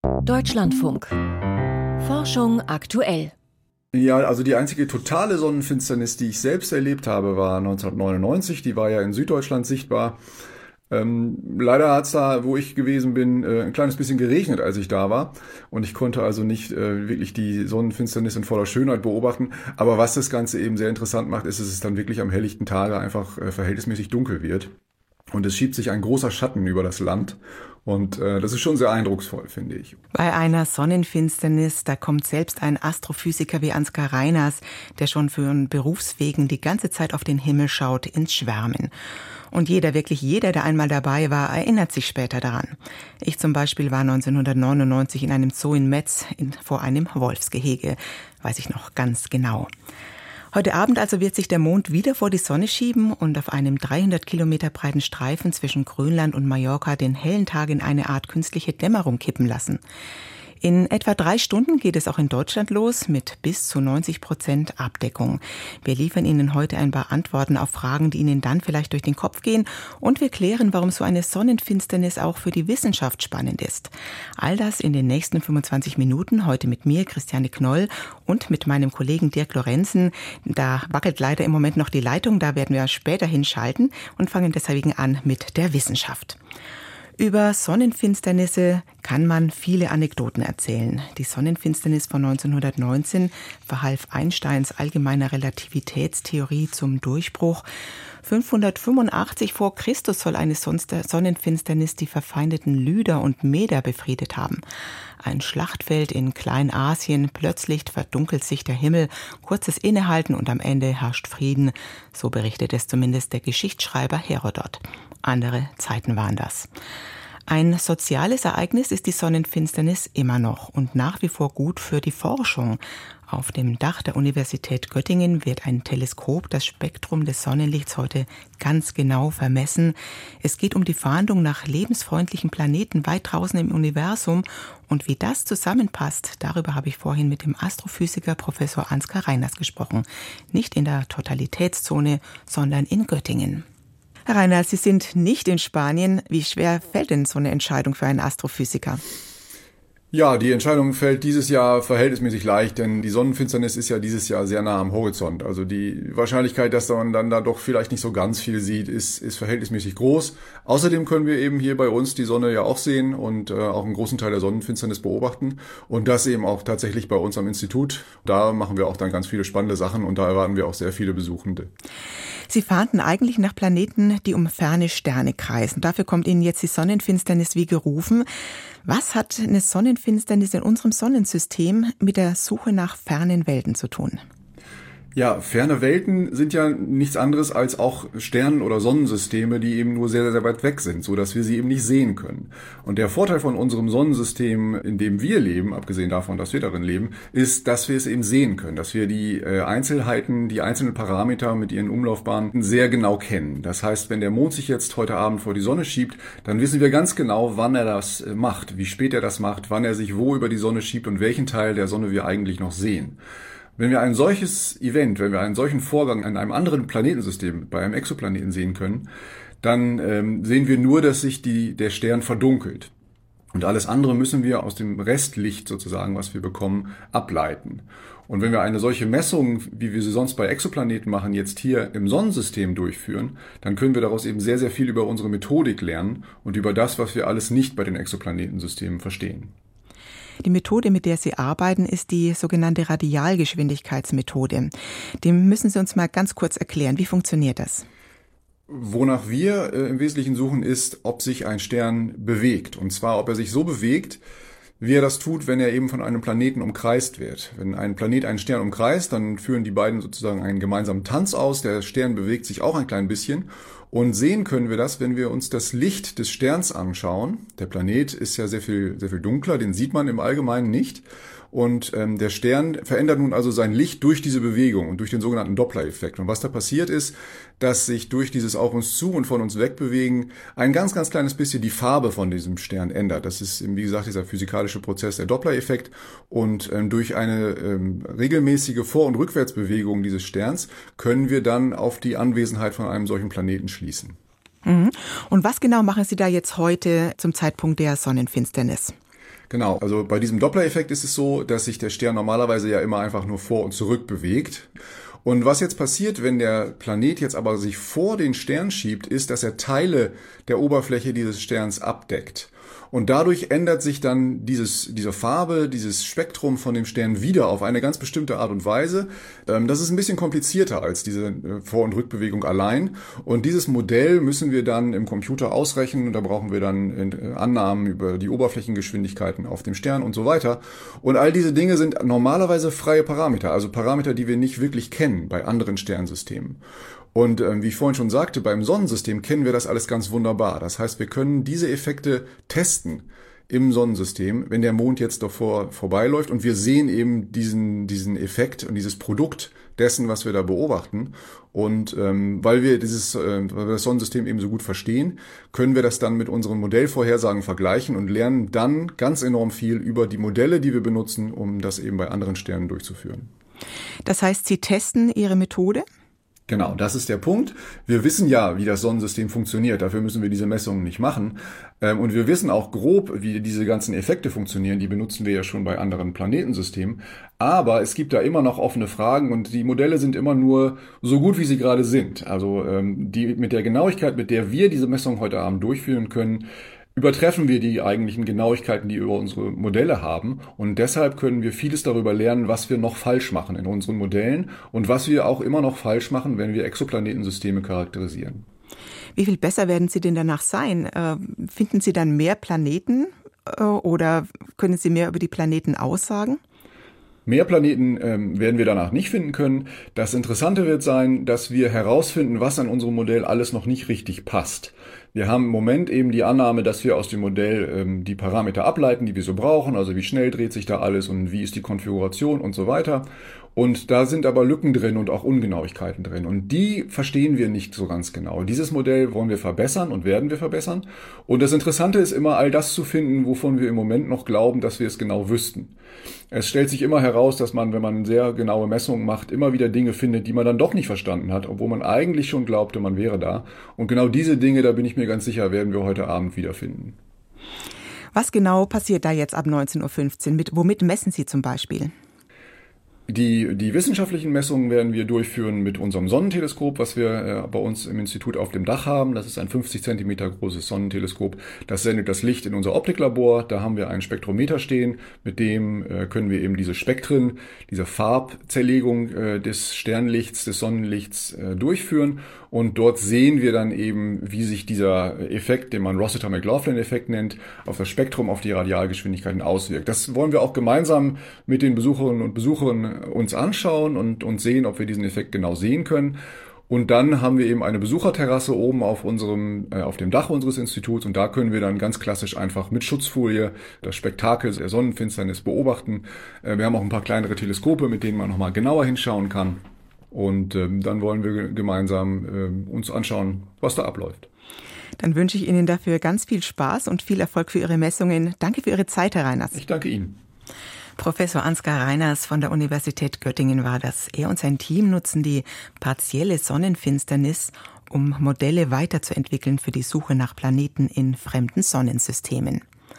Deutschlandfunk. Forschung aktuell. Ja, also die einzige totale Sonnenfinsternis, die ich selbst erlebt habe, war 1999. Die war ja in Süddeutschland sichtbar. Leider hat es da, wo ich gewesen bin, ein kleines bisschen geregnet, als ich da war. Und ich konnte also nicht wirklich die Sonnenfinsternis in voller Schönheit beobachten. Aber was das Ganze eben sehr interessant macht, ist, dass es dann wirklich am helllichten Tage einfach verhältnismäßig dunkel wird. Und es schiebt sich ein großer Schatten über das Land. Und das ist schon sehr eindrucksvoll, finde ich. Bei einer Sonnenfinsternis, da kommt selbst ein Astrophysiker wie Ansgar Reiners, der schon für Berufswegen die ganze Zeit auf den Himmel schaut, ins Schwärmen. Und wirklich jeder, der einmal dabei war, erinnert sich später daran. Ich zum Beispiel war 1999 in einem Zoo in Metz vor einem Wolfsgehege. Weiß ich noch ganz genau. Heute Abend also wird sich der Mond wieder vor die Sonne schieben und auf einem 300 Kilometer breiten Streifen zwischen Grönland und Mallorca den hellen Tag in eine Art künstliche Dämmerung kippen lassen. In etwa 3 Stunden geht es auch in Deutschland los mit bis zu 90% Abdeckung. Wir liefern Ihnen heute ein paar Antworten auf Fragen, die Ihnen dann vielleicht durch den Kopf gehen. Und wir klären, warum so eine Sonnenfinsternis auch für die Wissenschaft spannend ist. All das in den nächsten 25 Minuten. Heute mit mir, Christiane Knoll, und mit meinem Kollegen Dirk Lorenzen. Da wackelt leider im Moment noch die Leitung. Da werden wir später hinschalten und fangen deswegen an mit der Wissenschaft. Über Sonnenfinsternisse kann man viele Anekdoten erzählen. Die Sonnenfinsternis von 1919 verhalf Einsteins allgemeiner Relativitätstheorie zum Durchbruch. 585 vor Christus soll eine Sonnenfinsternis die verfeindeten Lyder und Meder befriedet haben. Ein Schlachtfeld in Kleinasien, plötzlich verdunkelt sich der Himmel, kurzes Innehalten und am Ende herrscht Frieden. So berichtet es zumindest der Geschichtsschreiber Herodot. Andere Zeiten waren das. Ein soziales Ereignis ist die Sonnenfinsternis immer noch und nach wie vor gut für die Forschung. Auf dem Dach der Universität Göttingen wird ein Teleskop das Spektrum des Sonnenlichts heute ganz genau vermessen. Es geht um die Fahndung nach lebensfreundlichen Planeten weit draußen im Universum. Und wie das zusammenpasst, darüber habe ich vorhin mit dem Astrophysiker Professor Ansgar Reiners gesprochen. Nicht in der Totalitätszone, sondern in Göttingen. Herr Reiners, Sie sind nicht in Spanien. Wie schwer fällt denn so eine Entscheidung für einen Astrophysiker? Ja, die Entscheidung fällt dieses Jahr verhältnismäßig leicht, denn die Sonnenfinsternis ist ja dieses Jahr sehr nah am Horizont. Also die Wahrscheinlichkeit, dass man dann da doch vielleicht nicht so ganz viel sieht, ist verhältnismäßig groß. Außerdem können wir eben hier bei uns die Sonne ja auch sehen und auch einen großen Teil der Sonnenfinsternis beobachten. Und das eben auch tatsächlich bei uns am Institut. Da machen wir auch dann ganz viele spannende Sachen und da erwarten wir auch sehr viele Besuchende. Sie fahnden eigentlich nach Planeten, die um ferne Sterne kreisen. Dafür kommt Ihnen jetzt die Sonnenfinsternis wie gerufen. Was hat eine Sonnenfinsternis in unserem Sonnensystem mit der Suche nach fernen Welten zu tun? Ja, ferne Welten sind ja nichts anderes als auch Sternen- oder Sonnensysteme, die eben nur sehr, sehr weit weg sind, so dass wir sie eben nicht sehen können. Und der Vorteil von unserem Sonnensystem, in dem wir leben, abgesehen davon, dass wir darin leben, ist, dass wir es eben sehen können, dass wir die Einzelheiten, die einzelnen Parameter mit ihren Umlaufbahnen sehr genau kennen. Das heißt, wenn der Mond sich jetzt heute Abend vor die Sonne schiebt, dann wissen wir ganz genau, wann er das macht, wie spät er das macht, wann er sich wo über die Sonne schiebt und welchen Teil der Sonne wir eigentlich noch sehen. Wenn wir ein solches Event, wenn wir einen solchen Vorgang an einem anderen Planetensystem, bei einem Exoplaneten sehen können, dann sehen wir nur, dass sich der Stern verdunkelt. Und alles andere müssen wir aus dem Restlicht sozusagen, was wir bekommen, ableiten. Und wenn wir eine solche Messung, wie wir sie sonst bei Exoplaneten machen, jetzt hier im Sonnensystem durchführen, dann können wir daraus eben sehr, sehr viel über unsere Methodik lernen und über das, was wir alles nicht bei den Exoplanetensystemen verstehen. Die Methode, mit der Sie arbeiten, ist die sogenannte Radialgeschwindigkeitsmethode. Die müssen Sie uns mal ganz kurz erklären. Wie funktioniert das? Wonach wir im Wesentlichen suchen, ist, ob sich ein Stern bewegt. Und zwar, ob er sich so bewegt, wie er das tut, wenn er eben von einem Planeten umkreist wird. Wenn ein Planet einen Stern umkreist, dann führen die beiden sozusagen einen gemeinsamen Tanz aus. Der Stern bewegt sich auch ein klein bisschen. Und sehen können wir das, wenn wir uns das Licht des Sterns anschauen. Der Planet ist ja sehr viel dunkler, den sieht man im Allgemeinen nicht. Und der Stern verändert nun also sein Licht durch diese Bewegung und durch den sogenannten Doppler-Effekt. Und was da passiert ist, dass sich durch dieses auf uns zu und von uns wegbewegen ein ganz, ganz kleines bisschen die Farbe von diesem Stern ändert. Das ist, wie gesagt, dieser physikalische Prozess, der Doppler-Effekt. Und durch eine regelmäßige Vor- und Rückwärtsbewegung dieses Sterns können wir dann auf die Anwesenheit von einem solchen Planeten schließen. Und was genau machen Sie da jetzt heute zum Zeitpunkt der Sonnenfinsternis? Genau, also bei diesem Doppler-Effekt ist es so, dass sich der Stern normalerweise ja immer einfach nur vor und zurück bewegt. Und was jetzt passiert, wenn der Planet jetzt aber sich vor den Stern schiebt, ist, dass er Teile der Oberfläche dieses Sterns abdeckt. Und dadurch ändert sich dann diese Farbe, dieses Spektrum von dem Stern wieder auf eine ganz bestimmte Art und Weise. Das ist ein bisschen komplizierter als diese Vor- und Rückbewegung allein. Und dieses Modell müssen wir dann im Computer ausrechnen. Und da brauchen wir dann Annahmen über die Oberflächengeschwindigkeiten auf dem Stern und so weiter. Und all diese Dinge sind normalerweise freie Parameter, also Parameter, die wir nicht wirklich kennen bei anderen Sternsystemen. Und wie ich vorhin schon sagte, beim Sonnensystem kennen wir das alles ganz wunderbar. Das heißt, wir können diese Effekte testen im Sonnensystem, wenn der Mond jetzt davor vorbeiläuft und wir sehen eben diesen Effekt und dieses Produkt dessen, was wir da beobachten. Und weil wir das Sonnensystem eben so gut verstehen, können wir das dann mit unseren Modellvorhersagen vergleichen und lernen dann ganz enorm viel über die Modelle, die wir benutzen, um das eben bei anderen Sternen durchzuführen. Das heißt, Sie testen Ihre Methode? Genau, das ist der Punkt. Wir wissen ja, wie das Sonnensystem funktioniert. Dafür müssen wir diese Messungen nicht machen. Und wir wissen auch grob, wie diese ganzen Effekte funktionieren. Die benutzen wir ja schon bei anderen Planetensystemen. Aber es gibt da immer noch offene Fragen und die Modelle sind immer nur so gut, wie sie gerade sind. Also mit der Genauigkeit, mit der wir diese Messung heute Abend durchführen können, übertreffen wir die eigentlichen Genauigkeiten, die wir über unsere Modelle haben. Und deshalb können wir vieles darüber lernen, was wir noch falsch machen in unseren Modellen und was wir auch immer noch falsch machen, wenn wir Exoplanetensysteme charakterisieren. Wie viel besser werden Sie denn danach sein? Finden Sie dann mehr Planeten oder können Sie mehr über die Planeten aussagen? Mehr Planeten werden wir danach nicht finden können. Das Interessante wird sein, dass wir herausfinden, was an unserem Modell alles noch nicht richtig passt. Wir haben im Moment eben die Annahme, dass wir aus dem Modell die Parameter ableiten, die wir so brauchen, also wie schnell dreht sich da alles und wie ist die Konfiguration und so weiter. Und da sind aber Lücken drin und auch Ungenauigkeiten drin. Und die verstehen wir nicht so ganz genau. Dieses Modell wollen wir verbessern und werden wir verbessern. Und das Interessante ist immer, all das zu finden, wovon wir im Moment noch glauben, dass wir es genau wüssten. Es stellt sich immer heraus, dass man, wenn man sehr genaue Messungen macht, immer wieder Dinge findet, die man dann doch nicht verstanden hat, obwohl man eigentlich schon glaubte, man wäre da. Und genau diese Dinge, da bin ich mir ganz sicher, werden wir heute Abend wiederfinden. Was genau passiert da jetzt ab 19.15 Uhr? Womit messen Sie zum Beispiel? Die wissenschaftlichen Messungen werden wir durchführen mit unserem Sonnenteleskop, was wir bei uns im Institut auf dem Dach haben. Das ist ein 50 Zentimeter großes Sonnenteleskop. Das sendet das Licht in unser Optiklabor. Da haben wir einen Spektrometer stehen. Mit dem können wir eben diese Spektren, diese Farbzerlegung des Sternlichts, des Sonnenlichts durchführen. Und dort sehen wir dann eben, wie sich dieser Effekt, den man Rossiter-McLaughlin-Effekt nennt, auf das Spektrum, auf die Radialgeschwindigkeiten auswirkt. Das wollen wir auch gemeinsam mit den Besucherinnen und Besuchern uns anschauen und sehen, ob wir diesen Effekt genau sehen können. Und dann haben wir eben eine Besucherterrasse oben auf dem Dach unseres Instituts und da können wir dann ganz klassisch einfach mit Schutzfolie das Spektakel der Sonnenfinsternis beobachten. Wir haben auch ein paar kleinere Teleskope, mit denen man nochmal genauer hinschauen kann. Und dann wollen wir gemeinsam uns anschauen, was da abläuft. Dann wünsche ich Ihnen dafür ganz viel Spaß und viel Erfolg für Ihre Messungen. Danke für Ihre Zeit, Herr Reiners. Ich danke Ihnen. Professor Ansgar Reiners von der Universität Göttingen war das. Er und sein Team nutzen die partielle Sonnenfinsternis, um Modelle weiterzuentwickeln für die Suche nach Planeten in fremden Sonnensystemen.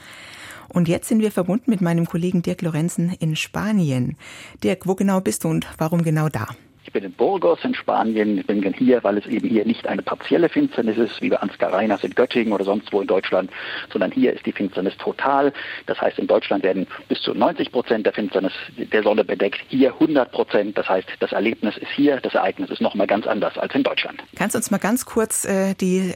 Und jetzt sind wir verbunden mit meinem Kollegen Dirk Lorenzen in Spanien. Dirk, wo genau bist du und warum genau da? Ich bin in Burgos in Spanien. Ich bin hier, weil es eben hier nicht eine partielle Finsternis ist, wie bei Ansgar Reiners in Göttingen oder sonst wo in Deutschland, sondern hier ist die Finsternis total. Das heißt, in Deutschland werden bis zu 90% der Finsternis der Sonne bedeckt, hier 100%. Das heißt, das Erlebnis ist hier, das Ereignis ist nochmal ganz anders als in Deutschland. Kannst du uns mal ganz kurz die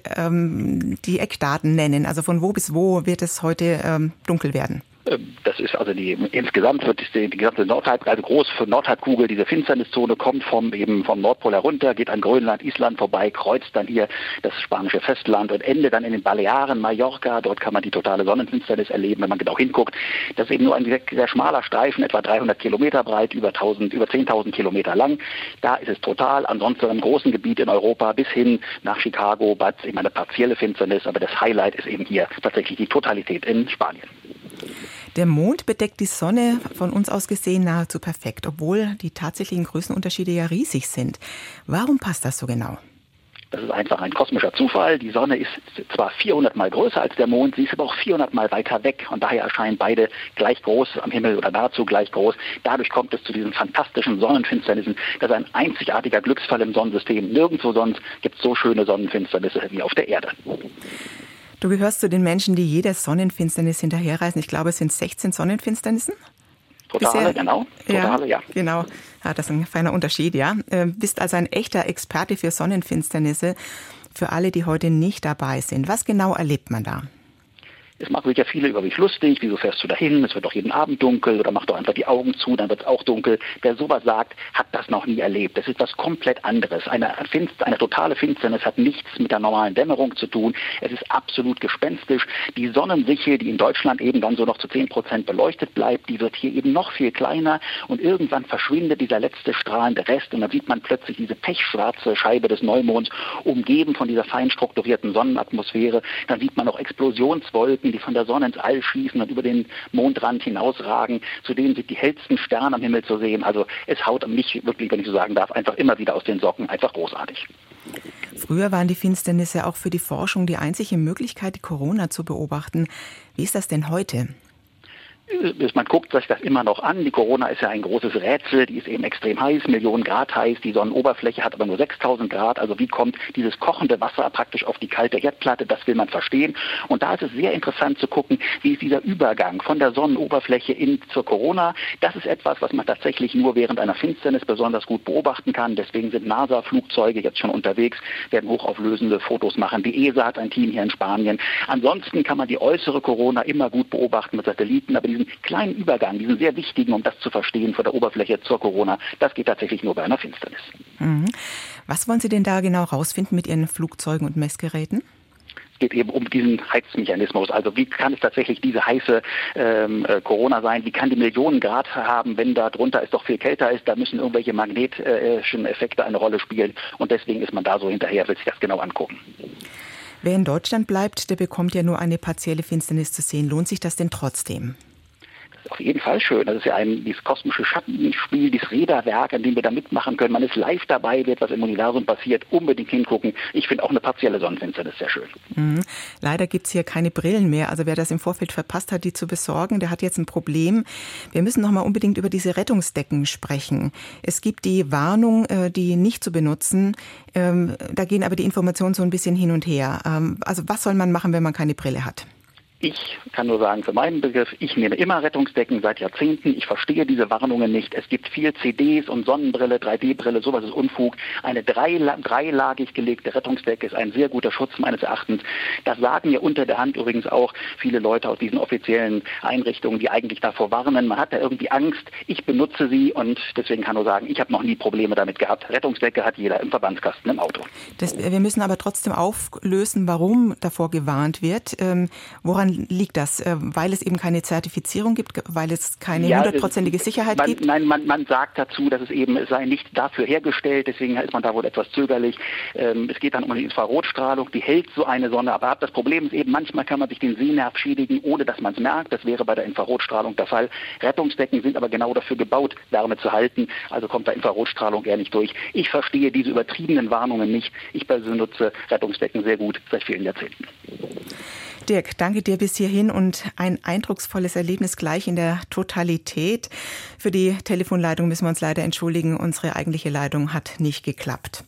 Eckdaten nennen? Also von wo bis wo wird es heute dunkel werden? Das ist also insgesamt wird die gesamte große Nordhalbkugel, diese Finsterniszone kommt vom Nordpol herunter, geht an Grönland, Island vorbei, kreuzt dann hier das spanische Festland und endet dann in den Balearen, Mallorca. Dort kann man die totale Sonnenfinsternis erleben, wenn man genau hinguckt. Das ist eben nur ein sehr schmaler Streifen, etwa 300 Kilometer breit, über 10.000 Kilometer lang. Da ist es total. Ansonsten in einem großen Gebiet in Europa bis hin nach Chicago, ist eben eine partielle Finsternis, aber das Highlight ist eben hier tatsächlich die Totalität in Spanien. Der Mond bedeckt die Sonne von uns aus gesehen nahezu perfekt, obwohl die tatsächlichen Größenunterschiede ja riesig sind. Warum passt das so genau? Das ist einfach ein kosmischer Zufall. Die Sonne ist zwar 400 Mal größer als der Mond, sie ist aber auch 400 Mal weiter weg und daher erscheinen beide gleich groß am Himmel oder nahezu gleich groß. Dadurch kommt es zu diesen fantastischen Sonnenfinsternissen. Das ist ein einzigartiger Glücksfall im Sonnensystem. Nirgendwo sonst gibt es so schöne Sonnenfinsternisse wie auf der Erde. Du gehörst zu den Menschen, die jeder Sonnenfinsternis hinterherreisen. Ich glaube, es sind 16 Sonnenfinsternissen. Totale, bisher. Genau. Totale, ja. Genau. Ja, das ist ein feiner Unterschied, ja. Bist also ein echter Experte für Sonnenfinsternisse. Für alle, die heute nicht dabei sind, was genau erlebt man da? Es machen sich ja viele über mich lustig, wieso fährst du dahin, es wird doch jeden Abend dunkel oder mach doch einfach die Augen zu, dann wird es auch dunkel. Wer sowas sagt, hat das noch nie erlebt. Das ist was komplett anderes. Eine totale Finsternis hat nichts mit der normalen Dämmerung zu tun. Es ist absolut gespenstisch. Die Sonnensichel, die in Deutschland eben dann so noch zu 10% beleuchtet bleibt, die wird hier eben noch viel kleiner und irgendwann verschwindet dieser letzte strahlende Rest und dann sieht man plötzlich diese pechschwarze Scheibe des Neumonds umgeben von dieser fein strukturierten Sonnenatmosphäre. Dann sieht man auch Explosionswolken, die von der Sonne ins All schießen und über den Mondrand hinausragen. Zudem sind die hellsten Sterne am Himmel zu sehen. Also es haut mich wirklich, wenn ich so sagen darf, einfach immer wieder aus den Socken. Einfach großartig. Früher waren die Finsternisse auch für die Forschung die einzige Möglichkeit, die Corona zu beobachten. Wie ist das denn heute? Man guckt sich das immer noch an. Die Corona ist ja ein großes Rätsel. Die ist eben extrem heiß, Millionen Grad heiß. Die Sonnenoberfläche hat aber nur 6000 Grad. Also wie kommt dieses kochende Wasser praktisch auf die kalte Erdplatte? Das will man verstehen. Und da ist es sehr interessant zu gucken, wie ist dieser Übergang von der Sonnenoberfläche zur Corona. Das ist etwas, was man tatsächlich nur während einer Finsternis besonders gut beobachten kann. Deswegen sind NASA-Flugzeuge jetzt schon unterwegs, werden hochauflösende Fotos machen. Die ESA hat ein Team hier in Spanien. Ansonsten kann man die äußere Corona immer gut beobachten mit Satelliten. Aber diesen kleinen Übergang, diesen sehr wichtigen, um das zu verstehen, von der Oberfläche zur Corona, das geht tatsächlich nur bei einer Finsternis. Was wollen Sie denn da genau rausfinden mit Ihren Flugzeugen und Messgeräten? Es geht eben um diesen Heizmechanismus. Also wie kann es tatsächlich diese heiße Corona sein? Wie kann die Millionen Grad haben, wenn da drunter es doch viel kälter ist? Da müssen irgendwelche magnetischen Effekte eine Rolle spielen. Und deswegen ist man da so hinterher, will sich das genau angucken. Wer in Deutschland bleibt, der bekommt ja nur eine partielle Finsternis zu sehen. Lohnt sich das denn trotzdem? Auf jeden Fall schön. Das ist ja dieses kosmische Schattenspiel, dieses Räderwerk, an dem wir da mitmachen können. Man ist live dabei, wird was im Universum passiert, unbedingt hingucken. Ich finde auch eine partielle Sonnenfinsternis sehr schön. Leider gibt es hier keine Brillen mehr. Also wer das im Vorfeld verpasst hat, die zu besorgen, der hat jetzt ein Problem. Wir müssen noch mal unbedingt über diese Rettungsdecken sprechen. Es gibt die Warnung, die nicht zu benutzen. Da gehen aber die Informationen so ein bisschen hin und her. Also was soll man machen, wenn man keine Brille hat? Ich kann nur sagen, für meinen Begriff, ich nehme immer Rettungsdecken seit Jahrzehnten. Ich verstehe diese Warnungen nicht. Es gibt viel CDs und Sonnenbrille, 3D-Brille, sowas ist Unfug. Eine dreilagig gelegte Rettungsdecke ist ein sehr guter Schutz meines Erachtens. Das sagen ja unter der Hand übrigens auch viele Leute aus diesen offiziellen Einrichtungen, die eigentlich davor warnen. Man hat da irgendwie Angst. Ich benutze sie und deswegen kann nur sagen, ich habe noch nie Probleme damit gehabt. Rettungsdecke hat jeder im Verbandskasten im Auto. Wir müssen aber trotzdem auflösen, warum davor gewarnt wird. Woran liegt das? Weil es eben keine Zertifizierung gibt, weil es keine 100%ige Sicherheit gibt? Nein, man sagt dazu, dass es sei nicht dafür hergestellt, deswegen ist man da wohl etwas zögerlich. Es geht dann um die Infrarotstrahlung, die hält so eine Sonne aber ab. Das Problem ist eben, manchmal kann man sich den Sehnerv schädigen, ohne dass man es merkt. Das wäre bei der Infrarotstrahlung der Fall. Rettungsdecken sind aber genau dafür gebaut, Wärme zu halten, also kommt da Infrarotstrahlung eher nicht durch. Ich verstehe diese übertriebenen Warnungen nicht. Ich persönlich nutze Rettungsdecken sehr gut seit vielen Jahrzehnten. Dirk, danke dir bis hierhin und ein eindrucksvolles Erlebnis gleich in der Totalität. Für die Telefonleitung müssen wir uns leider entschuldigen. Unsere eigentliche Leitung hat nicht geklappt.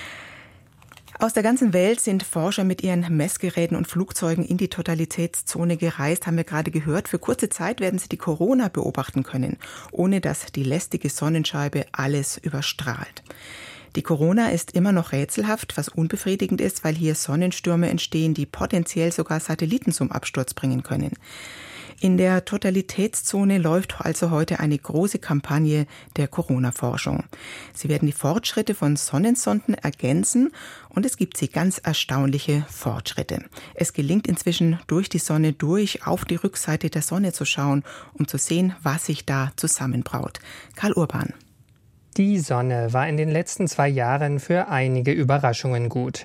Aus der ganzen Welt sind Forscher mit ihren Messgeräten und Flugzeugen in die Totalitätszone gereist, haben wir gerade gehört. Für kurze Zeit werden sie die Corona beobachten können, ohne dass die lästige Sonnenscheibe alles überstrahlt. Die Corona ist immer noch rätselhaft, was unbefriedigend ist, weil hier Sonnenstürme entstehen, die potenziell sogar Satelliten zum Absturz bringen können. In der Totalitätszone läuft also heute eine große Kampagne der Corona-Forschung. Sie werden die Fortschritte von Sonnensonden ergänzen und es gibt ganz erstaunliche Fortschritte. Es gelingt inzwischen durch die Sonne auf die Rückseite der Sonne zu schauen, um zu sehen, was sich da zusammenbraut. Karl Urban. Die Sonne war in den letzten 2 Jahren für einige Überraschungen gut.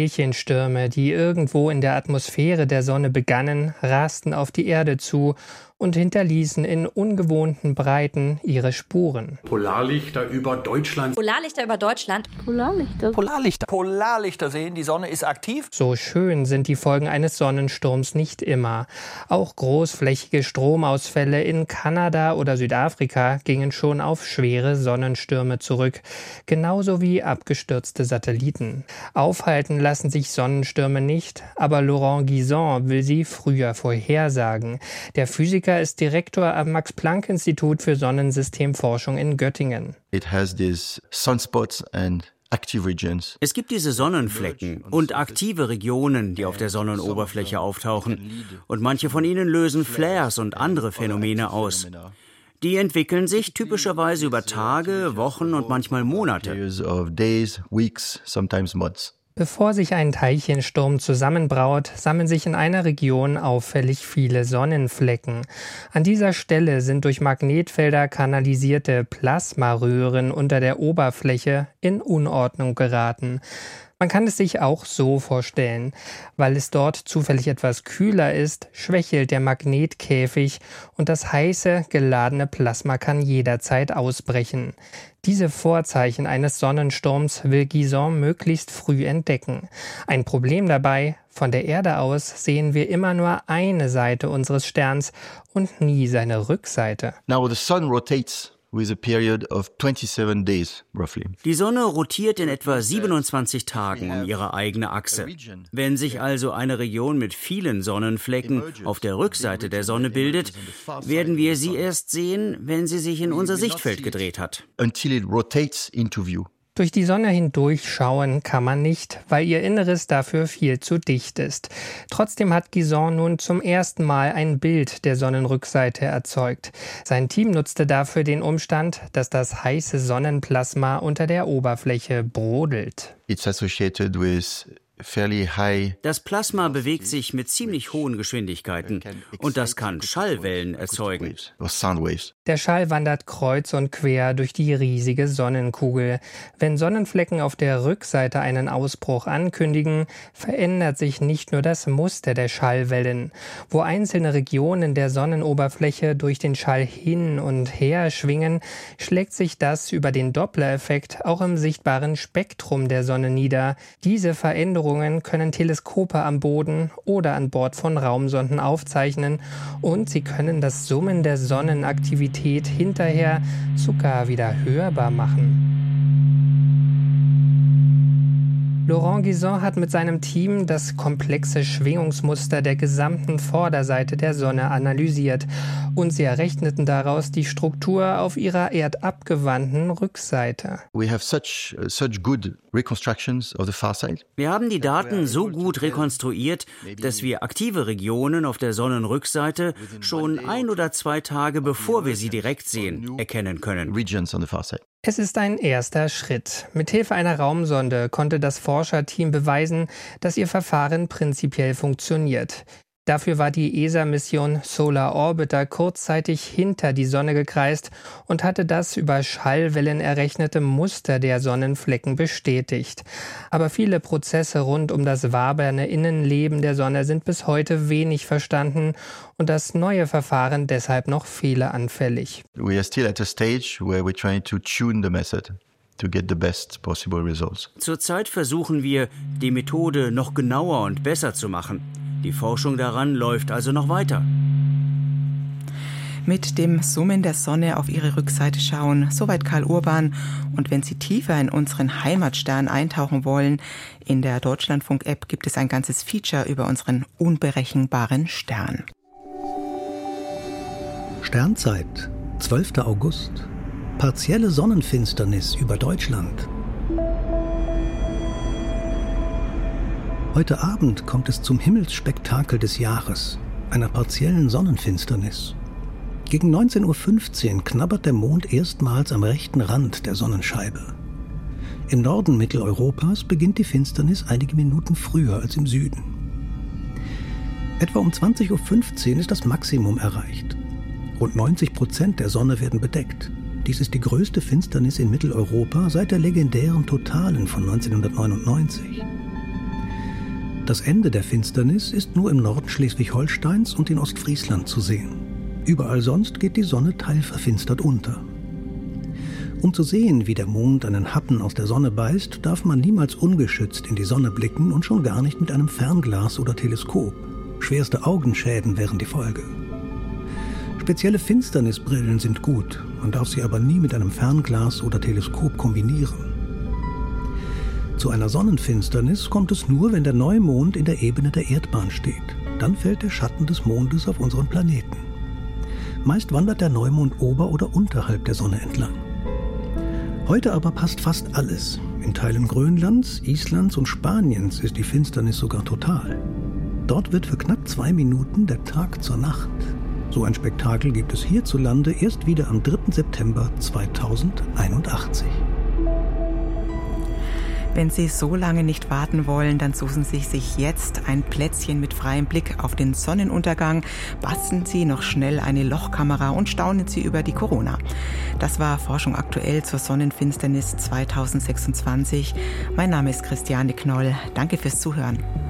Teilchenstürme, die irgendwo in der Atmosphäre der Sonne begannen, rasten auf die Erde zu und hinterließen in ungewohnten Breiten ihre Spuren. Polarlichter über Deutschland. Polarlichter über Deutschland. Polarlichter sehen, die Sonne ist aktiv. So schön sind die Folgen eines Sonnensturms nicht immer. Auch großflächige Stromausfälle in Kanada oder Südafrika gingen schon auf schwere Sonnenstürme zurück. Genauso wie abgestürzte Satelliten. Aufhalten lassen sich Sonnenstürme nicht, aber Laurent Guizon will sie früher vorhersagen. Der Physiker ist Direktor am Max-Planck-Institut für Sonnensystemforschung in Göttingen. It has these sunspots and active regions. Es gibt diese Sonnenflecken und aktive Regionen, die auf der Sonnenoberfläche auftauchen. Und manche von ihnen lösen Flares und andere Phänomene aus. Die entwickeln sich typischerweise über Tage, Wochen und manchmal Monate. Days, weeks, sometimes months. Bevor sich ein Teilchensturm zusammenbraut, sammeln sich in einer Region auffällig viele Sonnenflecken. An dieser Stelle sind durch Magnetfelder kanalisierte Plasmaröhren unter der Oberfläche in Unordnung geraten. Man kann es sich auch so vorstellen. Weil es dort zufällig etwas kühler ist, schwächelt der Magnetkäfig und das heiße, geladene Plasma kann jederzeit ausbrechen. Diese Vorzeichen eines Sonnensturms will Guizon möglichst früh entdecken. Ein Problem dabei: Von der Erde aus sehen wir immer nur eine Seite unseres Sterns und nie seine Rückseite. Now the sun rotates with a period of 27 days, roughly. Die Sonne rotiert in etwa 27 Tagen um ihre eigene Achse. Wenn sich also eine Region mit vielen Sonnenflecken auf der Rückseite der Sonne bildet, werden wir sie erst sehen, wenn sie sich in unser Sichtfeld gedreht hat. Until it rotates into view. Durch die Sonne hindurch schauen kann man nicht, weil ihr Inneres dafür viel zu dicht ist. Trotzdem hat Guizon nun zum ersten Mal ein Bild der Sonnenrückseite erzeugt. Sein Team nutzte dafür den Umstand, dass das heiße Sonnenplasma unter der Oberfläche brodelt. It's associated with fairly high. Das Plasma bewegt sich mit ziemlich hohen Geschwindigkeiten und das kann Schallwellen erzeugen. Der Schall wandert kreuz und quer durch die riesige Sonnenkugel. Wenn Sonnenflecken auf der Rückseite einen Ausbruch ankündigen, verändert sich nicht nur das Muster der Schallwellen. Wo einzelne Regionen der Sonnenoberfläche durch den Schall hin und her schwingen, schlägt sich das über den Doppler-Effekt auch im sichtbaren Spektrum der Sonne nieder. Diese Veränderungen können Teleskope am Boden oder an Bord von Raumsonden aufzeichnen und sie können das Summen der Sonnenaktivität hinterher sogar wieder hörbar machen. Laurent Guizon hat mit seinem Team das komplexe Schwingungsmuster der gesamten Vorderseite der Sonne analysiert und sie errechneten daraus die Struktur auf ihrer erdabgewandten Rückseite. We have such good reconstructions of the far side. Wir haben die Daten so gut rekonstruiert, dass wir aktive Regionen auf der Sonnenrückseite schon 1 oder 2 Tage, bevor wir sie direkt sehen, erkennen können. Regions on the far side. Es ist ein erster Schritt. Mithilfe einer Raumsonde konnte das Forscherteam beweisen, dass ihr Verfahren prinzipiell funktioniert. Dafür war die ESA-Mission Solar Orbiter kurzzeitig hinter die Sonne gekreist und hatte das über Schallwellen errechnete Muster der Sonnenflecken bestätigt. Aber viele Prozesse rund um das wabernde Innenleben der Sonne sind bis heute wenig verstanden und das neue Verfahren deshalb noch fehleranfällig. We are still at a stage where we're trying to tune the method to get the best possible results. Zurzeit versuchen wir, die Methode noch genauer und besser zu machen. Die Forschung daran läuft also noch weiter. Mit dem Summen der Sonne auf ihre Rückseite schauen, soweit Karl Urban. Und wenn Sie tiefer in unseren Heimatstern eintauchen wollen, in der Deutschlandfunk-App gibt es ein ganzes Feature über unseren unberechenbaren Stern. Sternzeit, 12. August. Partielle Sonnenfinsternis über Deutschland. Heute Abend kommt es zum Himmelsspektakel des Jahres, einer partiellen Sonnenfinsternis. Gegen 19:15 Uhr knabbert der Mond erstmals am rechten Rand der Sonnenscheibe. Im Norden Mitteleuropas beginnt die Finsternis einige Minuten früher als im Süden. Etwa um 20:15 Uhr ist das Maximum erreicht. Rund 90% der Sonne werden bedeckt. Dies ist die größte Finsternis in Mitteleuropa seit der legendären Totalen von 1999. Das Ende der Finsternis ist nur im Norden Schleswig-Holsteins und in Ostfriesland zu sehen. Überall sonst geht die Sonne teilverfinstert unter. Um zu sehen, wie der Mond einen Happen aus der Sonne beißt, darf man niemals ungeschützt in die Sonne blicken und schon gar nicht mit einem Fernglas oder Teleskop. Schwerste Augenschäden wären die Folge. Spezielle Finsternisbrillen sind gut, man darf sie aber nie mit einem Fernglas oder Teleskop kombinieren. Zu einer Sonnenfinsternis kommt es nur, wenn der Neumond in der Ebene der Erdbahn steht. Dann fällt der Schatten des Mondes auf unseren Planeten. Meist wandert der Neumond ober- oder unterhalb der Sonne entlang. Heute aber passt fast alles. In Teilen Grönlands, Islands und Spaniens ist die Finsternis sogar total. Dort wird für knapp 2 Minuten der Tag zur Nacht. So ein Spektakel gibt es hierzulande erst wieder am 3. September 2081. Wenn Sie so lange nicht warten wollen, dann suchen Sie sich jetzt ein Plätzchen mit freiem Blick auf den Sonnenuntergang, basteln Sie noch schnell eine Lochkamera und staunen Sie über die Corona. Das war Forschung aktuell zur Sonnenfinsternis 2026. Mein Name ist Christiane Knoll. Danke fürs Zuhören.